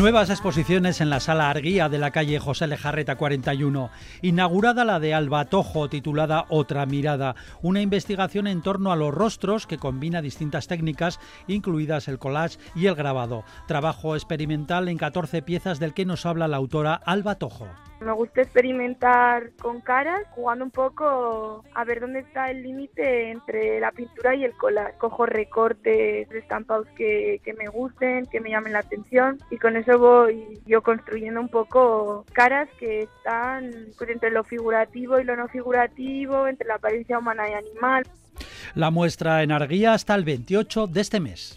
Nuevas exposiciones en la Sala Arguía de la calle José Lejarreta 41. Inaugurada la de Alba Tojo, titulada Otra mirada, una investigación en torno a los rostros que combina distintas técnicas, incluidas el collage y el grabado. Trabajo experimental en 14 piezas del que nos habla la autora Alba Tojo. Me gusta experimentar con caras, jugando un poco a ver dónde está el límite entre la pintura y el collage. Cojo recortes, estampados que me gusten, que me llamen la atención, y con eso voy yo construyendo un poco caras que están pues entre lo figurativo y lo no figurativo, entre la apariencia humana y animal. La muestra en Arguía hasta el 28 de este mes.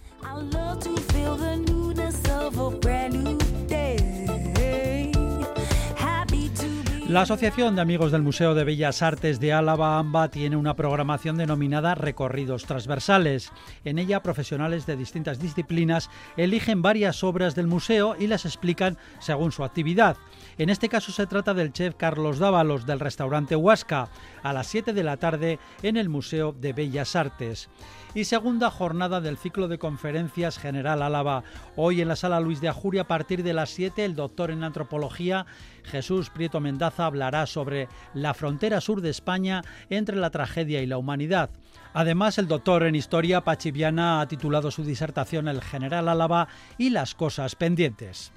La Asociación de Amigos del Museo de Bellas Artes de Álava, AMBA, tiene una programación denominada Recorridos Transversales. En ella, profesionales de distintas disciplinas eligen varias obras del museo y las explican según su actividad. En este caso se trata del chef Carlos Dávalos, del restaurante Huasca, a las 7 de la tarde en el Museo de Bellas Artes. Y segunda jornada del ciclo de conferencias General Álava. Hoy en la Sala Luis de Ajuria, a partir de las 7, el doctor en antropología Jesús Prieto Mendaza hablará sobre la frontera sur de España entre la tragedia y la humanidad. Además, el doctor en historia Pachi Viana ha titulado su disertación El General Álava y las cosas pendientes.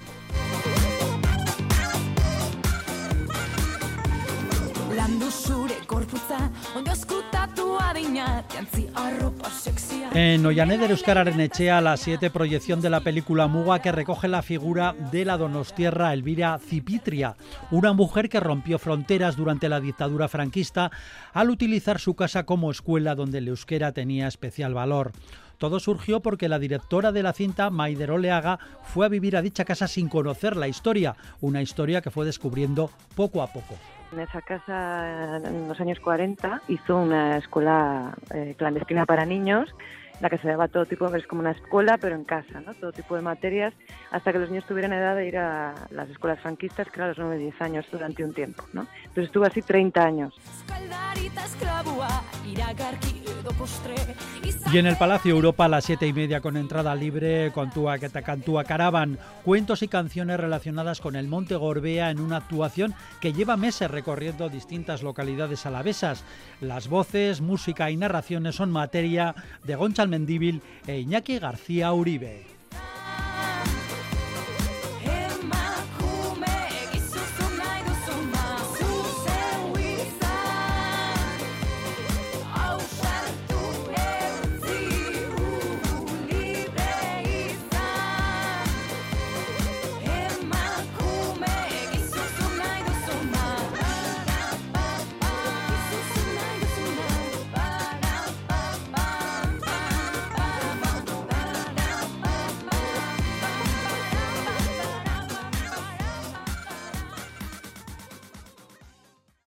En Oianeder Euskararen Etxea, a las 7, proyección de la película Muga, que recoge la figura de la donostiarra Elvira Zipitria, una mujer que rompió fronteras durante la dictadura franquista al utilizar su casa como escuela donde el euskera tenía especial valor. Todo surgió porque la directora de la cinta, Maider Oleaga, fue a vivir a dicha casa sin conocer la historia, una historia que fue descubriendo poco a poco. En esa casa, en los años 40, hizo una escuela clandestina para niños, en la que se daba todo tipo, es como una escuela, pero en casa, ¿no? Todo tipo de materias, hasta que los niños tuvieran edad de ir a las escuelas franquistas, que eran a los 9-10 años durante un tiempo, ¿no? Entonces estuvo así 30 años. Y en el Palacio Europa, a las 7:30, con entrada libre, Cantúa Caravan, cuentos y canciones relacionadas con el Monte Gorbea en una actuación que lleva meses recorriendo distintas localidades alavesas. Las voces, música y narraciones son materia de Gontzal Mendíbil e Iñaki García Uribe.